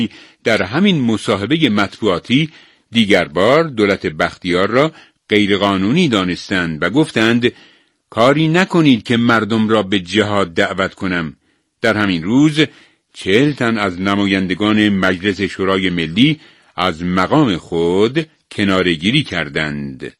در همین مصاحبه مطبوعاتی دیگر بار دولت بختیار را غیرقانونی دانستند و گفتند کاری نکنید که مردم را به جهاد دعوت کنم. در همین روز 40 تن از نمایندگان مجلس شورای ملی از مقام خود کناره‌گیری کردند.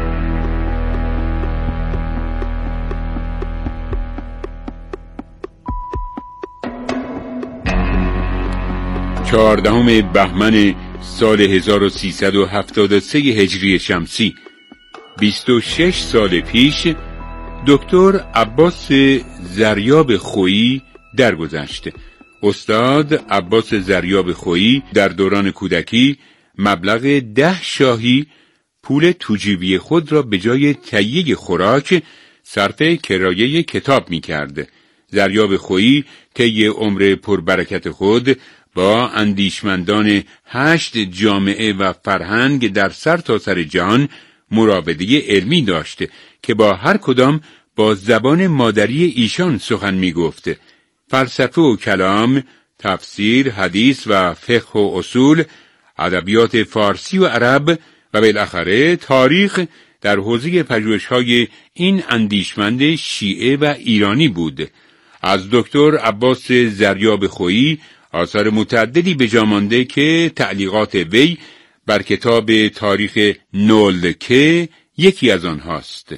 14 بهمن سال 1373 هجری شمسی، 26 سال پیش، دکتر عباس زریاب خویی درگذشت. استاد عباس زریاب خویی در دوران کودکی مبلغ 10 شاهی پول توجیبی خود را به جای تهیه خوراک صرف کرایه کتاب می کرد. زریاب خویی طی عمر پربرکت خود با اندیشمندان 8 جامعه و فرهنگ در سرتاسر جهان مراوده علمی داشت که با هر کدام با زبان مادری ایشان سخن می گفت. فلسفه و کلام، تفسیر، حدیث و فقه و اصول، ادبیات فارسی و عرب و بالاخره تاریخ در حوزه پژوهش‌های این اندیشمند شیعه و ایرانی بود. از دکتر عباس زریاب خویی آثار متعددی به جا مانده که تعلیقات وی بر کتاب تاریخ نولکه یکی از آنهاست.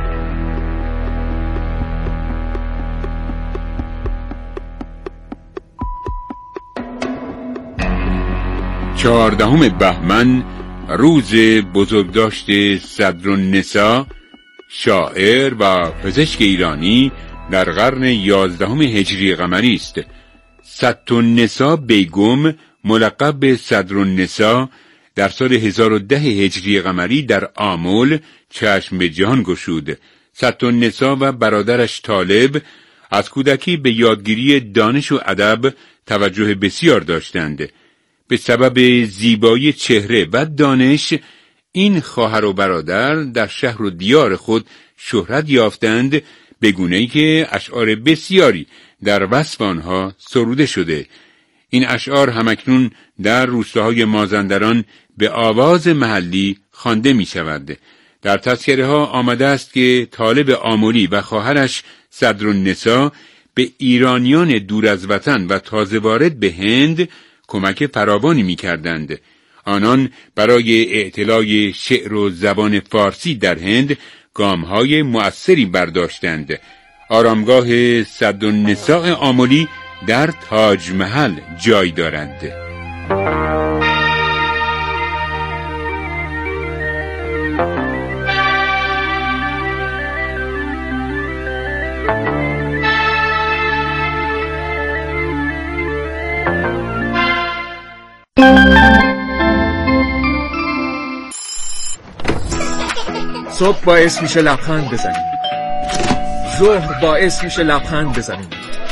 14 بهمن روز بزرگداشت صدرالنساء، شاعر و پزشک ایرانی در قرن 11 هجری قمری است. صدرالنساء بیگم ملقب به صدرالنساء در سال 1010 هجری قمری در آمل چشم به جهان گشود. صدرالنساء و برادرش طالب از کودکی به یادگیری دانش و ادب توجه بسیار داشتند. به سبب زیبایی چهره و دانش این خواهر و برادر در شهر و دیار خود شهرت یافتند، به گونه‌ای که اشعار بسیاری در وصف آنها سروده شده. این اشعار همکنون در روستاهای مازندران به آواز محلی خوانده می شود. در تذکره ها آمده است که طالب آملی و خواهرش صدرالنساء به ایرانیان دور از وطن و تازه وارد به هند کمک فراوانی می کردند. آنان برای اعتلاع شعر و زبان فارسی در هند گام‌های مؤثری برداشتند. آرامگاه صدرالنساء آملی در تاج محل جای دارند. صبح باعث میشه لبخند بزنیم، ظهر باعث میشه لبخند بزنیم،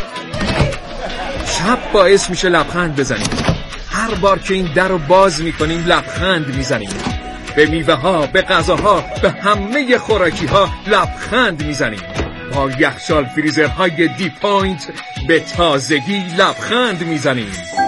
شب باعث میشه لبخند بزنیم. هر بار که این در رو باز میکنیم لبخند میزنیم. به میوه ها، به غذاها، به همه خوراکی ها لبخند میزنیم. با یخچال فریزرهای دی پوینت به تازگی لبخند میزنیم.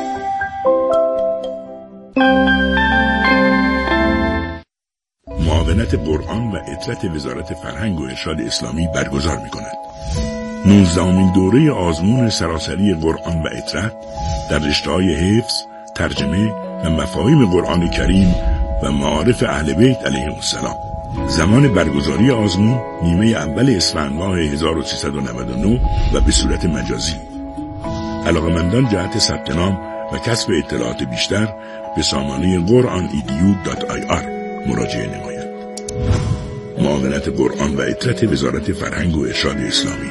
معاونت قرآن و عطرت وزارت فرهنگ و ارشاد اسلامی برگزار می‌کند. 19مین دوره آزمون سراسری قرآن و عطرت در رشته‌های حفظ، ترجمه و مفاهیم قرآن کریم و معارف اهل بیت علیهم السلام. زمان برگزاری آزمون نیمه اول اسفند ماه 1399 و به صورت مجازی. علاقه‌مندان جهت ثبت نام و کسب اطلاعات بیشتر به سامانه quran.edu.ir مراجعه نمایید. معاونت قرآن و عطرت وزارت فرهنگ و ارشاد اسلامی.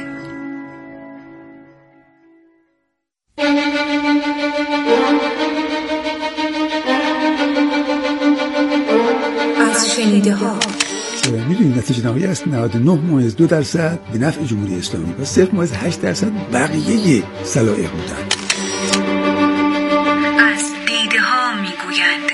از شنیده ها میدونید نتیجه نهایی است 99.2% به نفع جمهوری اسلامی و 0.8% بقیه سلایق بودند. از دیده ها میگویند،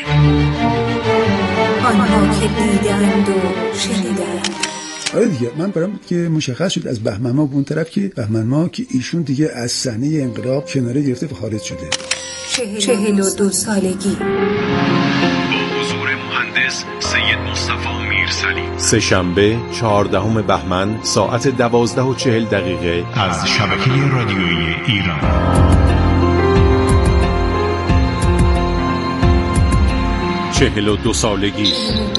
آنها که دیدند و شنیدند. آره دیگه، من برام که مشخص شد از بهمن ماه به اون طرف که بهمن ماه که ایشون دیگه از صحنه انقلاب کناره گرفته و خارج شده. 42 سالگی. حضور مهندس سید مصطفی میرسلی. سه‌شنبه 14 بهمن ساعت 12:40 از شبکه رادیویی ایران. چهل و دو سالگی.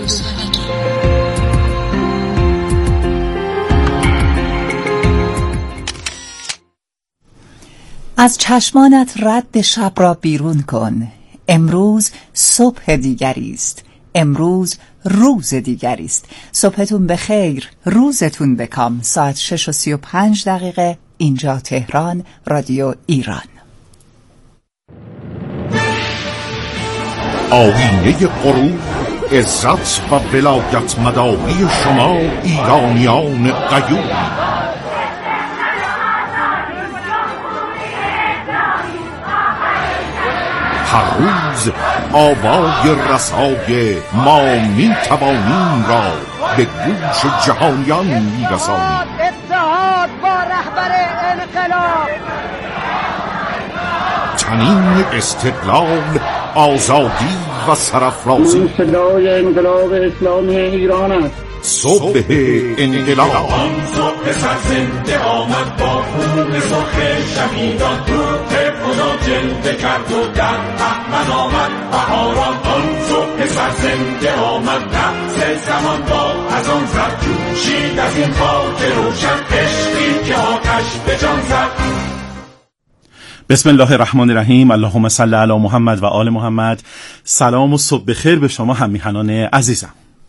از چشمانت رد شب را بیرون کن. امروز صبح دیگری است. امروز روز دیگری است. صبحتون بخیر، روزتون بکام. ساعت 6:35 اینجا تهران، رادیو ایران. آیینه غرور، عزت و ولایت مداری شما ایرانیان غیور. هر روز آوای رسای ما می توانیم را به گوش جهانیان می رسانیم. اتحاد با رهبر انقلاب، چنین استقلال، آزادی و سرافرازی صدای انقلاب اسلامی ایران است. صبح انقلاب. آن صبح سرزنده آمد با خون سرخ شهیدان، روح خدا جلوه کرد و در بهمن آمد بهاران. آن صبح سرزنده آمد، نفس زمان با از آن زد، جوشید از این خاک روشن، عشقی که آتش به جان زد. بسم الله الرحمن الرحیم. اللهم صل علی محمد و آل محمد. سلام و صبح بخیر به شما هم میهنان عزیزم.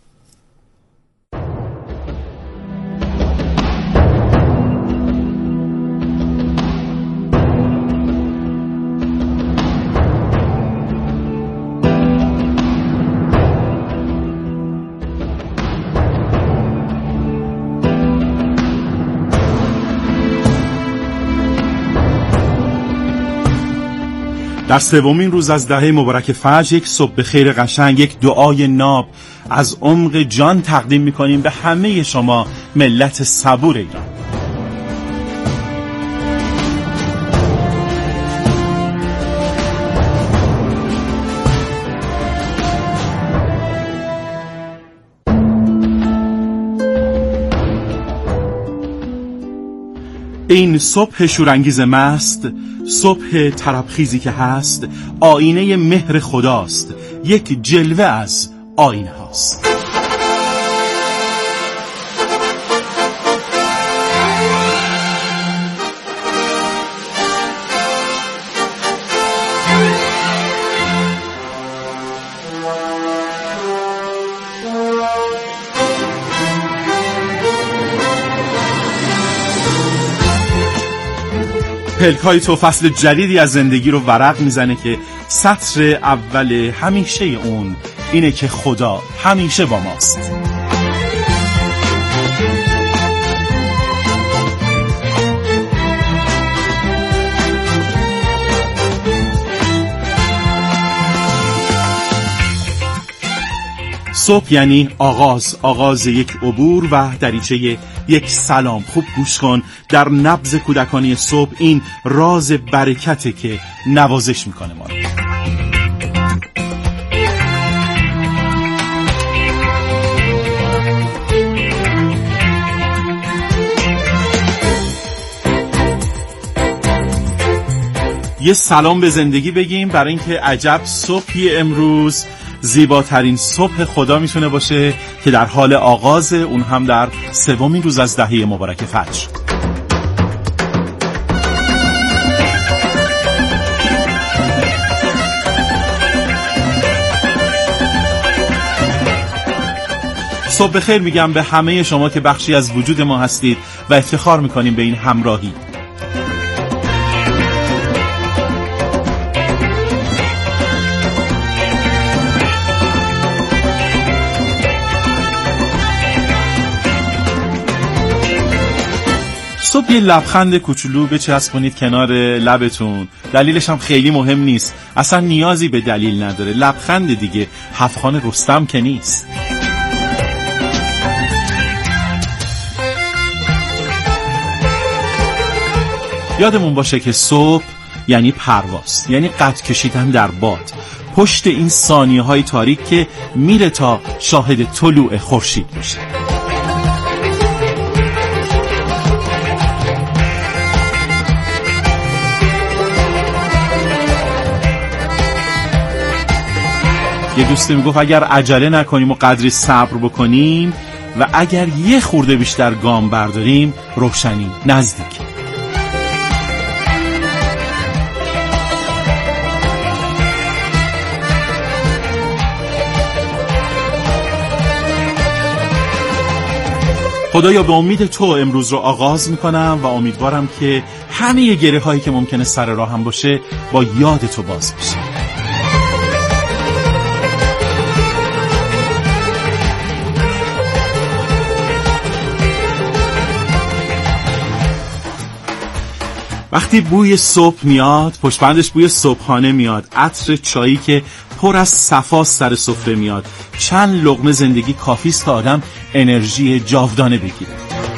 در سومین روز از دهه مبارک فجر، یک صبح خیر قشنگ، یک دعای ناب از عمق جان تقدیم می‌کنیم به همه شما ملت صبور ایران. این صبح شورانگیز مست، صبح طربخیزی که هست، آینه مهر خداست، یک جلوه از آینه هاست. پلکای تو فصل جدیدی از زندگی رو ورق میزنه که سطر اول همیشه اون اینه که خدا همیشه با ماست. صبح یعنی آغاز یک عبور و دریچه یک سلام. خوب گوش کن، در نبض کودکانی صبح این راز برکته که نوازش میکنه ما رو. یه سلام به زندگی بگیم، برای اینکه عجب صبحی امروز، زیباترین صبح خدا میتونه باشه که در حال آغاز، اون هم در سومین روز از دهه مبارک فجر. صبح بخیر میگم به همه شما که بخشی از وجود ما هستید و افتخار میکنیم به این همراهی. صبح یه لبخند کوچولو بچسبونید کنار لبتون. دلیلش هم خیلی مهم نیست، اصلا نیازی به دلیل نداره. لبخند دیگه، هفتخان رستم که نیست. یادمون باشه که صبح یعنی پرواز، یعنی قد کشیدن در باد پشت این ثانیه های تاریک که میره تا شاهد طلوع خورشید میشه. یه دوستی میگفت اگر عجله نکنیم و قدری صبر بکنیم و اگر یه خورده بیشتر گام برداریم روشنی نزدیک. خدایا به امید تو امروز رو آغاز میکنم و امیدوارم که همه گره هایی که ممکنه سر راه هم باشه با یاد تو باز بشه. وقتی بوی صبح میاد، پشتبندش بوی صبحانه میاد، عطر چایی که پر از صفاست سر سفره میاد، چند لقمه زندگی کافیست تا آدم انرژی جاودانه بگیره.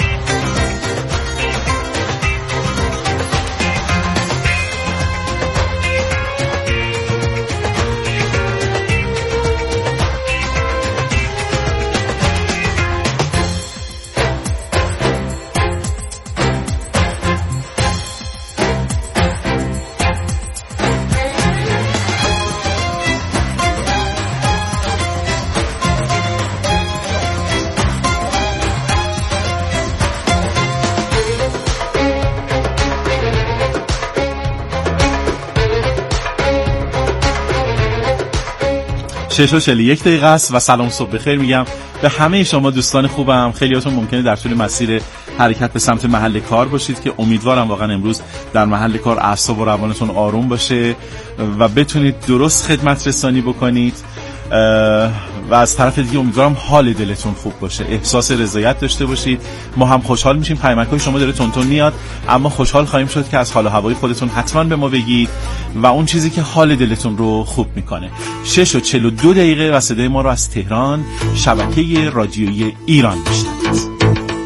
شش و 41 دقیقه است و سلام صبح بخیر میگم به همه شما دوستان خوبم. خیلیاتون ممکنه در طول مسیر حرکت به سمت محل کار باشید که امیدوارم واقعا امروز در محل کار اعصاب و روانتون آروم باشه و بتونید درست خدمت رسانی بکنید و از طرف دیگه امیدوارم حال دلتون خوب باشه، احساس رضایت داشته باشید. ما هم خوشحال میشیم. پیامک‌های شما داره تونتون میاد اما خوشحال خواهیم شد که از حال و هوای خودتون حتما به ما بگید و اون چیزی که حال دلتون رو خوب میکنه. 6 و 42 دقیقه و صدای ما رو از تهران شبکه رادیویی ایران میشنوید.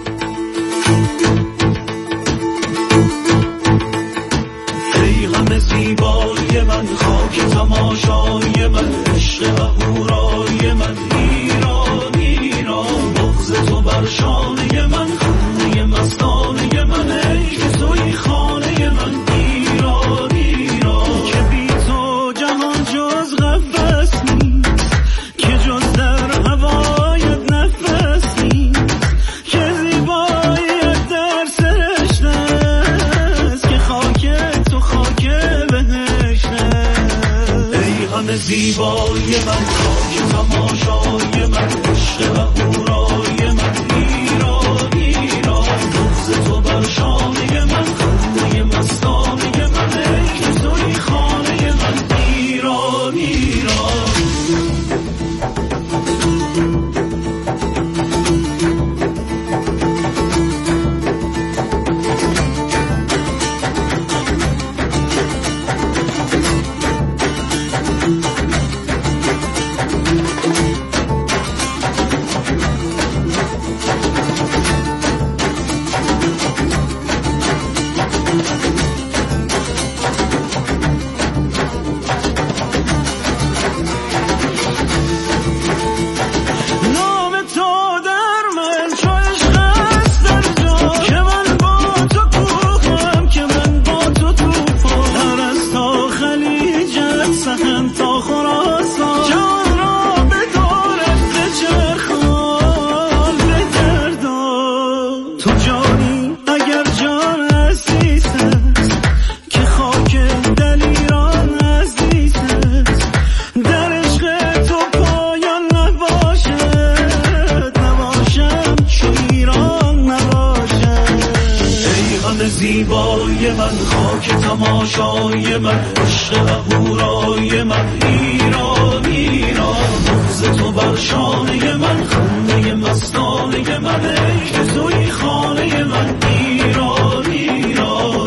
ای همه زیبایی من، خاک تماشای من، عشق و هورای من، ایران ایران، بغض تو بر شانه من، خانه مستانه من، ای که توی خانه من، ایران ایران، که بی تو جهان جز قفس نیست، که جز در هوایت نفس نیست، که زیباییت در سرشت است، که خاک تو خاک بهشت است. ای همه زیبایی من، خاک تماشای من، عشق و هورای من، ایران ایران، بغض تو بر شانه من، خانه مستانه من، ای که توی خانه من، ایران ایران. زیبای من، خاک تماشای من، عشق و هورای من، ایران ایران، بغض تو بر شانه من، خانه مستانه من، ای که توی خانه من، ایران ایران.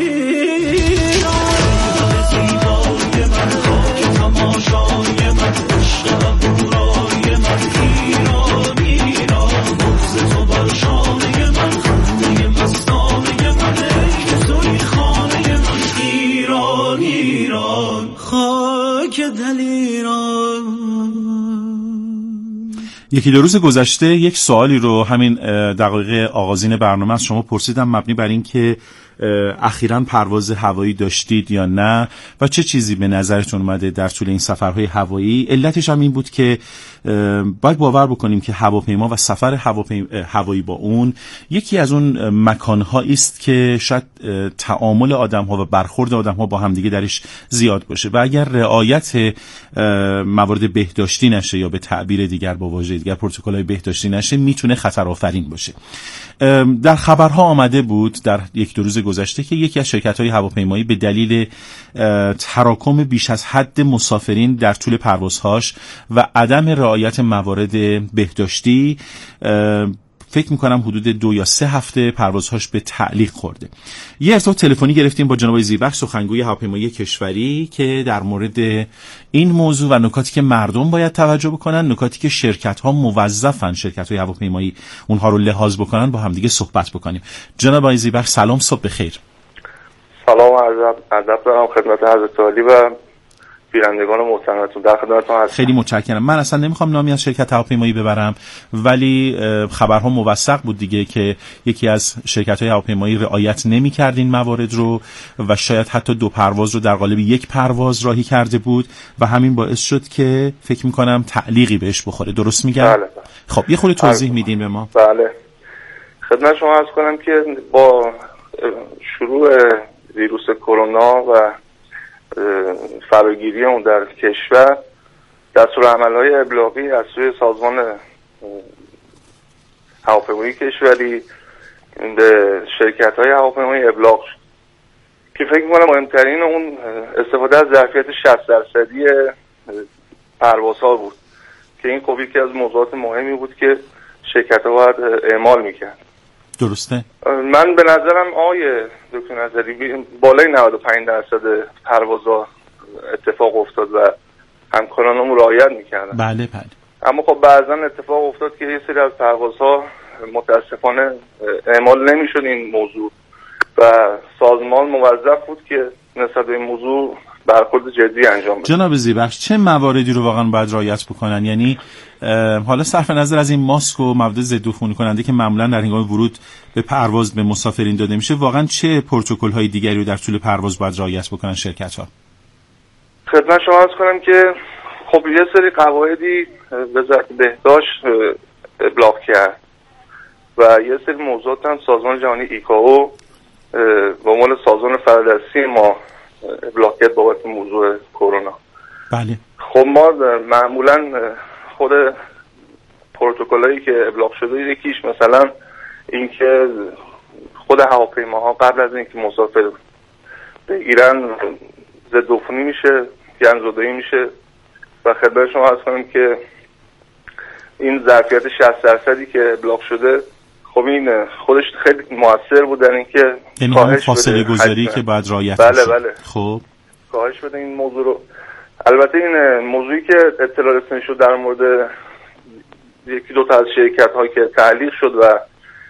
زیبای من، خاک تماشای من، عشق و هورای من، ایران ایران، بغض تو بر شانه من، خانه مستانه من، ای که توی خانه من، ایران. یکی دو روز گذشته یک سوالی رو همین دقایق آغازین برنامه از شما پرسیدم مبنی بر این که اخیراً پرواز هوایی داشتید یا نه و چه چیزی به نظرتون اومده در طول این سفرهای هوایی. علتش هم این بود که باید باور بکنیم که هواپیما و سفر هوایی با اون یکی از اون مکانهایی است که شاید تعامل آدم‌ها و برخورد آدم‌ها با همدیگه درش زیاد باشه و اگر رعایت موارد بهداشتی نشه یا به تعبیر دیگر با واژه دیگر پروتکل‌های بهداشتی نشه میتونه خطرآفرین باشه. در خبرها آمده بود در یک دو روز گذشته که یکی از شرکت‌های هواپیمایی به دلیل تراکم بیش از حد مسافرین در طول پروازهاش و عدم رعایت موارد بهداشتی فکر میکنم حدود 2 یا 3 هفته پروازهاش به تعلیق خورده. یه ارتباط تلفنی گرفتیم با جناب زیبخش سخنگوی هواپیمایی کشوری که در مورد این موضوع و نکاتی که مردم باید توجه بکنن، نکاتی که شرکت‌ها موظفن شرکت‌های هواپیمایی اونها رو لحاظ بکنن با همدیگه صحبت بکنیم. جناب زیبخش سلام، صبح بخیر. سلام و ادب دارم خدمت حضرت عالی و بینندگان محترمتون، در خدمتتون هستم. خیلی متشکرم. من اصلا نمیخوام نامی از شرکت هواپیمایی ببرم ولی خبرها موثق بود دیگه که یکی از شرکت‌های هواپیمایی رعایت نمی‌کرد این موارد رو و شاید حتی 2 پرواز رو در قالب 1 پرواز راهی کرده بود و همین باعث شد که فکر می‌کنم تعلیقی بهش بخوره. درست میگم؟ بله. خب یه خورده توضیح میدین به ما؟ بله. خدمت شما عرض کنم که با شروع ویروس کرونا و فراگیری اون در کشور دستورالعمل‌های ابلاغی از سوی سازمان هواپیمایی کشوری به شرکت‌های هواپیمایی ابلاغ شد که فکر می‌کنم مهمترین اون استفاده از ظرفیت 60% پروازها بود که این خب یکی از موضوعات مهمی بود که شرکت‌ها باید اعمال می‌کرد. درسته؟ من به نظرم دکتر نظری بالای 95% پروازها اتفاق افتاد و همکارانمون رعایت میکردن. بله. اما خب بعضا اتفاق افتاد که یه سری از پروازها متاسفانه اعمال نمیشد این موضوع و سازمان موظف بود که نسبت به این موضوع برخورد جدی انجام بده. جناب زیبخش چه مواردی رو واقعا باید رعایت بکنن؟ یعنی حالا صرف نظر از این ماسک و مواد ضد عفونی کننده که معمولا در هنگام ورود به پرواز به مسافرین داده میشه، واقعا چه پروتکل‌های دیگری رو در طول پرواز باید رعایت بکنن شرکت‌ها؟ خدمت شما عرض کنم که خب یه سری قواعدی وزارت بهداشت ابلاغ کرد و یه سری موضوعات هم سازمان جهانی ایکائو به عنوان سازمان فرادستی ما ابلاغ کرد بابت موضوع کرونا. بله. خب ما معمولا خود پروتکلایی که ابلاغ شده یکیش مثلا اینکه خود هواپیماها قبل از اینکه مسافر بگیرن ضد عفونی میشه، گندزدایی میشه و خدمت شما عرض کنم که این ظرفیت 60% که ابلاغ شده خب این خودش خیلی موثر بود در اینکه یعنی همون فاصله گذاری که باید رعایت بله بشه. بله. خب کاهش بده این موضوع رو. البته این موضوعی که اطلاع رسانی شد در مورد یکی دو تا از شرکت‌ها که تعلیق شد و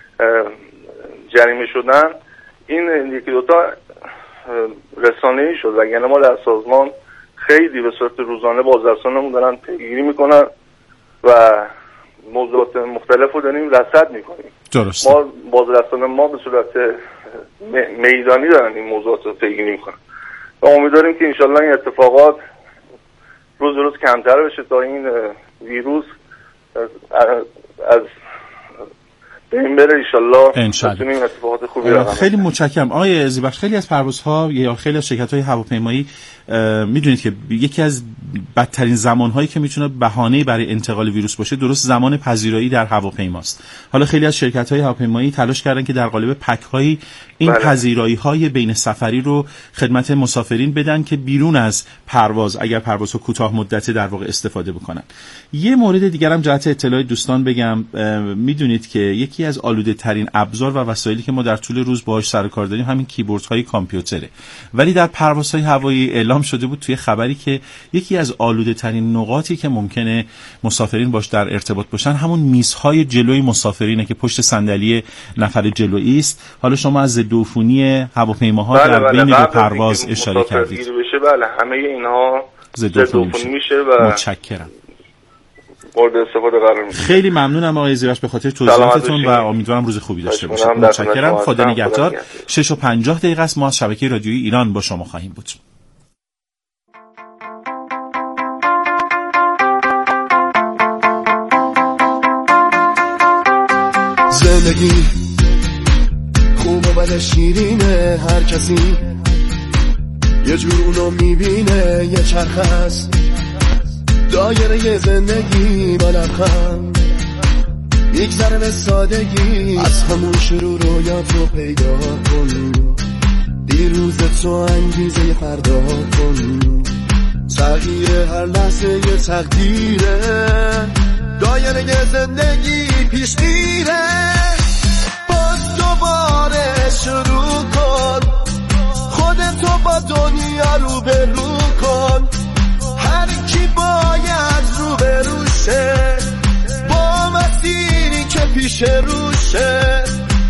جریمه شدن، این یکی دو تا رسانه‌ای شد و یعنی ما در سازمان خیلی به صورت روزانه بازرسانمون دارن پیگیری میکنن و موضوعات مختلف رو داریم رصد میکنیم. درسته. ما بازرسان ما به صورت میدانی دارن این موضوعات رو پیگیری میکنن و امیدواریم که انشالله این اتفاقات روز روز کمتر بشه تا این ویروس از بین بره انشالله بتونیم اتفاقات خوبی رقم. خیلی متشکرم آقای زیبخش. خیلی از پروازها یا خیلی از شرکت‌های هواپیمایی میدونید که یکی از بدترین زمانهایی که میتونه بهانه‌ای برای انتقال ویروس باشه درست زمان پذیرایی در هواپیماست. حالا خیلی از شرکت‌های هواپیمایی تلاش کردن که در قالب پک‌هایی این پذیرایی‌های بین سفری رو خدمت مسافرین بدن که بیرون از پرواز اگر پروازها کوتاه مدته در واقع استفاده بکنن. یه مورد دیگر هم جهت اطلاع دوستان بگم، میدونید که یکی از آلوده‌ترین ابزار و وسایلی که ما در طول روز باهاش سر و کار داریم همین کیبوردهای کامپیوتره. ولی در پروازهای هوایی اعلام شده بود توی خبری که یکی از آلوده‌ترین نقاطی که ممکنه مسافرین باش در ارتباط باشن همون میزهای جلوی مسافرینه که پشت صندلی نفر جلویی است. حالا شما از ضد عفونی هواپیماها در بین دو پرواز اشاره کردید. بله همه اینها ضدعفونی میشه و متشکرم. مورد استفاده قرار میگیره. خیلی ممنونم آقای زیبش به خاطر توضیحاتتون و امیدوارم روز خوبی داشته باشید. متشکرم. خدا نگهدار. 6:50 است. ما از شبکه رادیویی ایران با شما خواهیم بود. زندگی خوب و بد شیرینه، هر کسی یه جور اونو میبینه. یه چرخ هست دایره زندگی با لبخند میگذره به سادگی. از همون شروع رویاتو پیدا کن، دیروزت رو انگیزه فردا کن. تغییر هر لحظه یه تقدیره، دایره زندگی پیش میره. باز دوباره شروع کن، خودتو با دنیا رو به رو کن. هر کی باید رو به روشه، با مسیری که پیش روشه.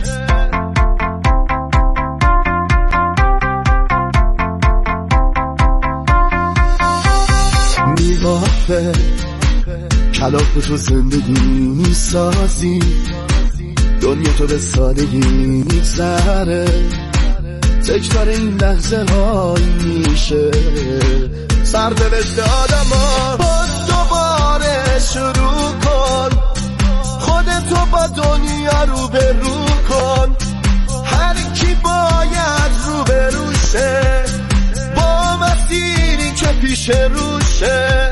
میوافه کلاف تو زندگی میسازی، دنیا تو به سادگی میگذره. تکرار این لحظه های میشه سرنوشت آدما. باز دوباره شروع کن، خودتو با دنیا رو به رو کن. هر کی باید رو به روشه، با مسیری که پیش روشه.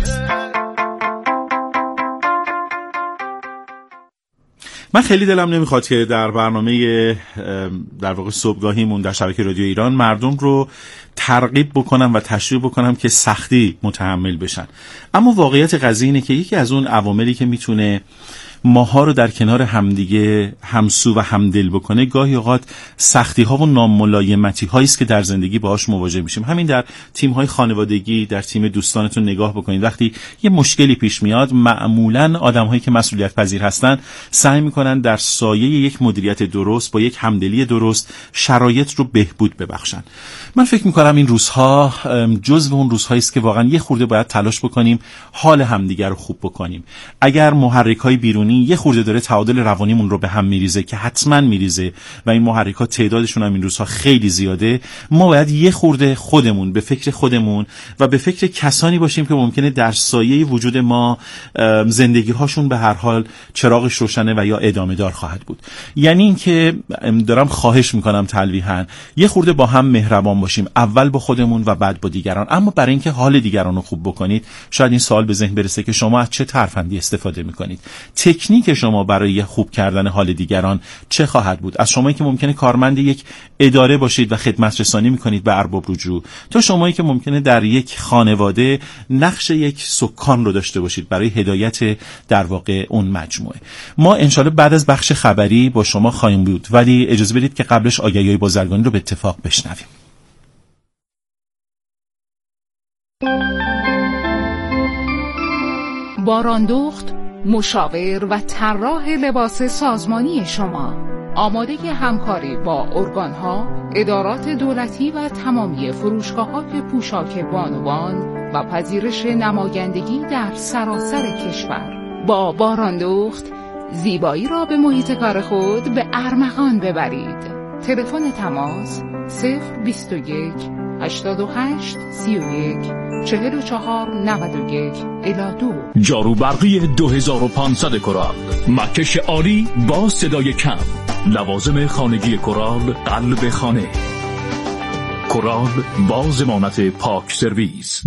من خیلی دلم نمیخواد که در برنامه در واقع صبحگاهیمون در شبکه رادیو ایران مردم رو ترغیب بکنم و تشویق بکنم که سختی متحمل بشن، اما واقعیت قضیه اینه که یکی از اون عواملی که میتونه ماها رو در کنار همدیگه همسو و همدل بکنه گاهی اوقات سختی ها و ناملایمتی هایی است که در زندگی باهاش مواجه میشیم. همین در تیم های خانوادگی، در تیم دوستانتون نگاه بکنید. وقتی یه مشکلی پیش میاد، معمولا آدم هایی که مسئولیت پذیر هستن سعی میکنن در سایه یک مدیریت درست با یک همدلی درست شرایط رو بهبود ببخشن. من فکر میکنم این روزها جزو اون روزهایی است که واقعا یه خورده باید تلاش بکنیم حال همدیگر رو خوب بکنیم. اگر محرک های بیرونی یه خورده داره تعادل روانیمون رو به هم میریزه که حتما میریزه و این محرکات تعدادشون هم این روزها خیلی زیاده، ما باید یه خورده خودمون به فکر خودمون و به فکر کسانی باشیم که ممکنه در سایه وجود ما زندگی هاشون به هر حال چراغش روشنه و یا ادامه دار خواهد بود. یعنی این که دارم خواهش میکنم تلویحاً یه خورده با هم مهربان باشیم، اول با خودمون و بعد با دیگران. اما برای اینکه حال دیگران رو خوب بکنید، شاید این سوال به ذهن برسه که شما از چه ترفندی استفاده میکنید؟ تکنیک شما برای خوب کردن حال دیگران چه خواهد بود؟ از شمایی که ممکنه کارمند یک اداره باشید و خدمت رسانی میکنید به ارباب رجوع، تا شمایی که ممکنه در یک خانواده نقش یک سکان رو داشته باشید برای هدایت در واقع اون مجموعه. ما انشالله بعد از بخش خبری با شما خواهیم بود، ولی اجازه بدید که قبلش آگهی‌های بازرگانی رو به اتفاق بشنویم. باراندخت، مشاور و طراح لباس سازمانی شما، آماده همکاری با ارگان‌ها، ادارات دولتی و تمامی فروشگاه‌های پوشاک بانوان و پذیرش نمایندگی در سراسر کشور. با باراندخت زیبایی را به محیط کار خود به ارمغان ببرید. تلفن تماس 021 88 31 44 91 2. جارو برقی 2500 کورال، مکش عالی با صدای کم، لوازم خانگی کورال، قلب خانه. کورال با ضمانت پاک سرویس.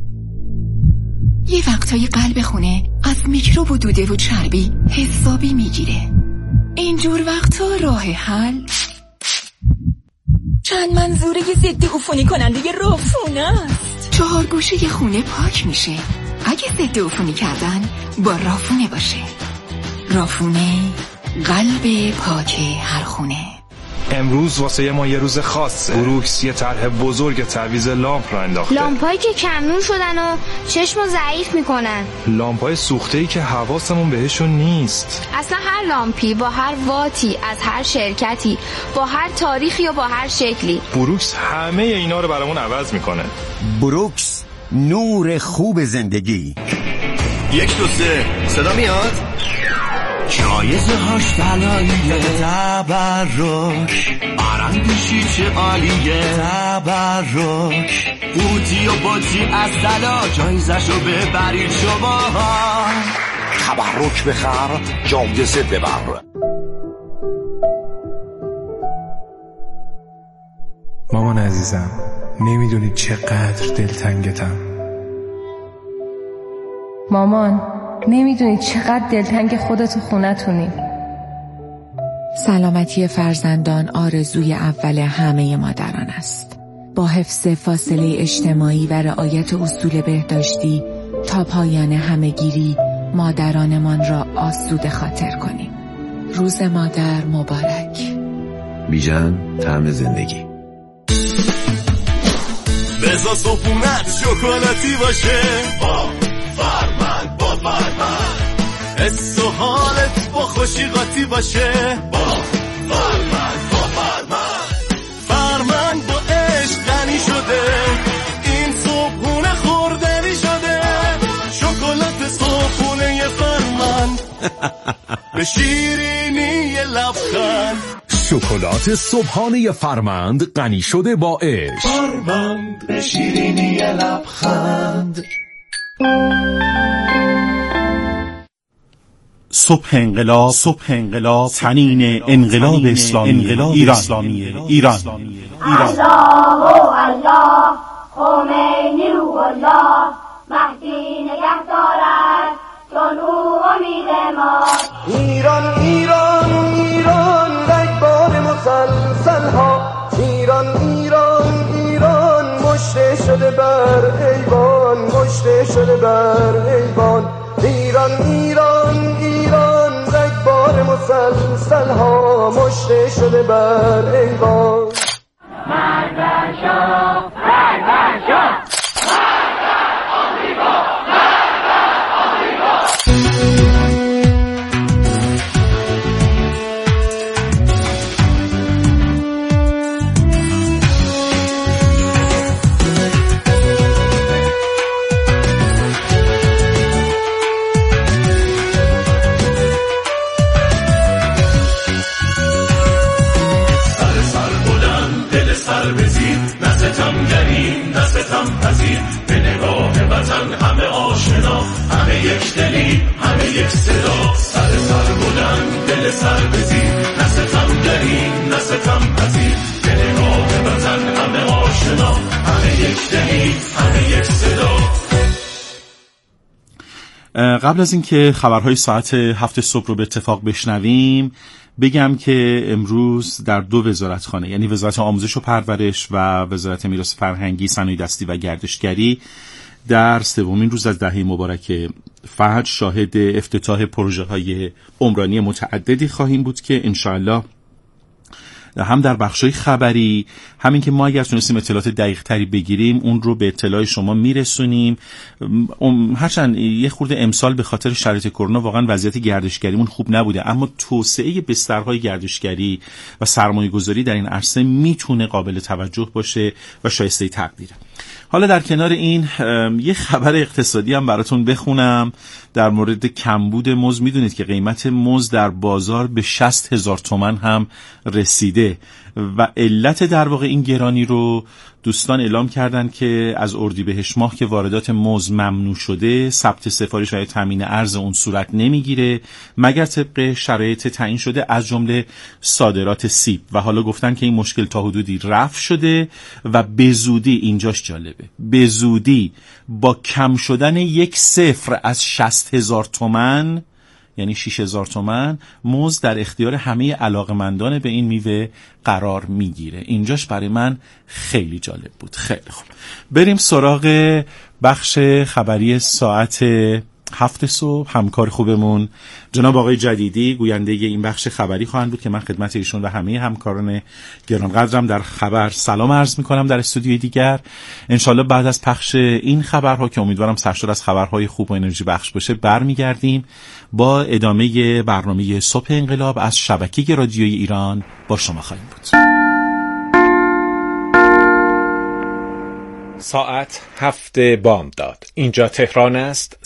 یه وقتای قلب خونه از میکروب و دوده و چربی حسابی میگیره. اینجور وقتا راه حل چند منظوره ضد عفونی کننده رافونه است. 4 گوشه خونه پاک میشه اگه ضد عفونی کردن با رافونه باشه. رافونه، قلب پاک هر خونه. امروز واسه ما یه روز خاصه. بروکس یه طرح بزرگ تعویض لامپ را انداخته. لامپایی که کمنون شدن و چشمو ضعیف میکنن. لامپای سوخته‌ای که حواسمون بهشون نیست. اصلا هر لامپی با هر واتی از هر شرکتی با هر تاریخی و با هر شکلی، بروکس همه اینا رو برامون عوض میکنه. بروکس نور خوب زندگی. 1 2 3 صدا میاد؟ جایزه هاش طلاییه، تبرک آرندشی چه عالیه، تبرک بوتی و باتی از طلا، جایزشو ببرید شما. تبرک بخر، جایزه ببر. مامان عزیزم، نمیدونی چقدر دلتنگتم. مامان، نمیدونی چقدر دلتنگ خودت و خونتونی. سلامتی فرزندان آرزوی اول همه مادران است. با حفظ فاصله اجتماعی و رعایت اصول بهداشتی تا پایان همهگیری مادرانمان را آسوده خاطر کنیم. روز مادر مبارک. بیژن، طعم زندگی. بزا صبحونت شکلاتی باشه، با فرمند، با فرمند. حس و حالت با خوشی قاطی باشه، با فرمند، با فرمند. فرمند با عشق غنی شده، این صبحونه خوردنی شده. شکلات صبحونه فرمند به شیرینی لبخند. شکلات صبحانه فرمند غنی شده با عشق. فرمند به شیرینی لبخند. صبح انقلاب تنین انقلاب اسلامی ایران. الله خمینی الله مهدی نگه دارد چون او امید ما. ایران ایران ایران رگبار مسلسل ها. ایران ایران ایران مشته شده بر ایوان، مشته شده بر ایوان. ایران ایران ایران رگبار مسلسل ها، مشته شده بر ایوان. مرد شاه، مرد شاه، مرد آمریکا، مرد آمریکا. به نگاه وطن همه آشنا، همه یک دلی، همه یک صدا. سر بلند، دل سر بزیر، نه ستم گری، نه ستم پذیر. به نگاه وطن همه آشنا، همه یک دلی، همه یک صدا. قبل از اینکه خبرهای ساعت 7 صبح رو به اتفاق بشنویم، بگم که امروز در 2 وزارتخانه، یعنی وزارت آموزش و پرورش و وزارت میراث فرهنگی، صنایع دستی و گردشگری، در 3مین روز از دهه مبارک فجر شاهد افتتاح پروژه‌های عمرانی متعددی خواهیم بود که انشاءالله هم در بخشای خبری، همین که ما اگر تونستیم اطلاعات دقیق تری بگیریم اون رو به اطلاع شما میرسونیم. هرچند یه خورده امسال به خاطر شرایط کرونا واقعا وضعیت گردشگریمون خوب نبوده، اما توسعه بسترهای گردشگری و سرمایه‌گذاری در این عرصه میتونه قابل توجه باشه و شایسته تقدیره. حالا در کنار این یه خبر اقتصادی هم براتون بخونم در مورد کمبود موز. میدونید که قیمت موز در بازار به 60,000 تومان هم رسیده و علت در واقع این گرانی رو دوستان اعلام کردن که از اردیبهشت ماه که واردات موز ممنوع شده، ثبت سفارش و تامین ارز اون صورت نمیگیره مگر طبق شرایط تعیین شده، از جمله صادرات سیب. و حالا گفتن که این مشکل تا حدودی رفع شده و به زودی، اینجاش جالبه، به زودی با کم شدن 1 صفر از 60,000 تومان، یعنی 6,000 تومان، موز در اختیار همه علاقمندان به این میوه قرار میگیره. اینجاش برای من خیلی جالب بود. خیلی خوب، بریم سراغ بخش خبری ساعت 7 صبح. همکار خوبمون جناب آقای جدیدی گوینده این بخش خبری خواهند بود که من خدمت ایشون و همه همکاران گرانقدرم در خبر سلام عرض میکنم در استودیوی دیگر. انشالله بعد از پخش این خبرها که امیدوارم سرشار از خبرهای خوب و انرژی بخش باشه، برمیگردیم با ادامه برنامه صبح انقلاب از شبکه رادیویی ایران با شما خواهیم بود. ساعت 7 بامداد. اینجا تهران است.